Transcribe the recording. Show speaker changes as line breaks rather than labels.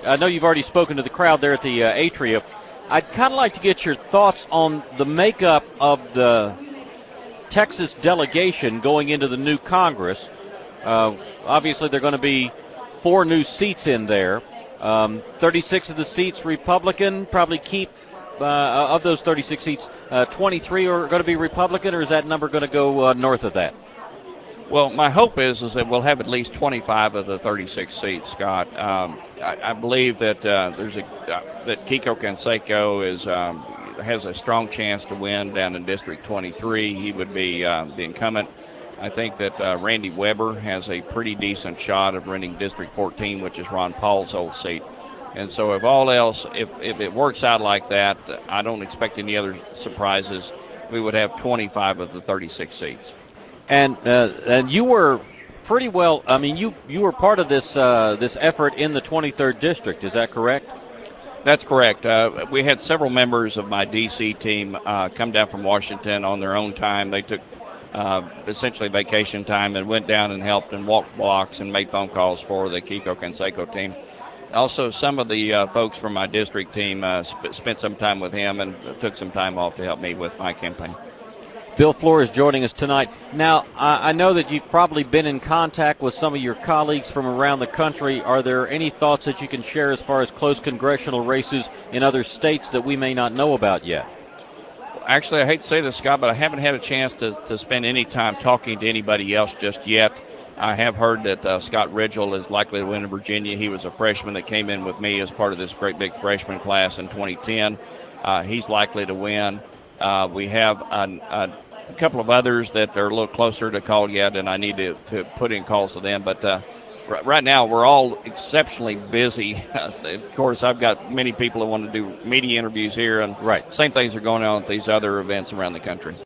I know you've already spoken to the crowd there at the Atria. I'd kind of like to get your thoughts on the makeup of the Texas delegation going into the new Congress. Obviously, there are going to be 4 new seats in there. 36 of the seats Republican, probably keep, of those 36 seats, 23 are going to be Republican, or is that number going to go north of that?
Well, my hope is that we'll have at least 25 of the 36 seats, Scott. I believe that that Kiko Canseco has a strong chance to win down in District 23. He would be the incumbent. I think that Randy Weber has a pretty decent shot of winning District 14, which is Ron Paul's old seat. And so if all else, if it works out like that, I don't expect any other surprises. We would have 25 of the 36 seats.
And you were pretty well, I mean, you were part of this effort in the 23rd District, is that correct?
That's correct. We had several members of my D.C. team come down from Washington on their own time. They took essentially vacation time and went down and helped and walked blocks and made phone calls for the Kiko Canseco team. Also, some of the folks from my district team spent some time with him and took some time off to help me with my campaign.
Bill Flores joining us tonight. Now, I know that you've probably been in contact with some of your colleagues from around the country. Are there any thoughts that you can share as far as close congressional races in other states that we may not know about yet?
Actually, I hate to say this, Scott, but I haven't had a chance to spend any time talking to anybody else just yet. I have heard that Scott Ridgell is likely to win in Virginia. He was a freshman that came in with me as part of this great big freshman class in 2010. He's likely to win. We have a couple of others that are a little closer to call yet, and I need to put in calls to them. But right now, we're all exceptionally busy. Of course, I've got many people that want to do media interviews here, and
right.
Same things are going on at these other events around the country.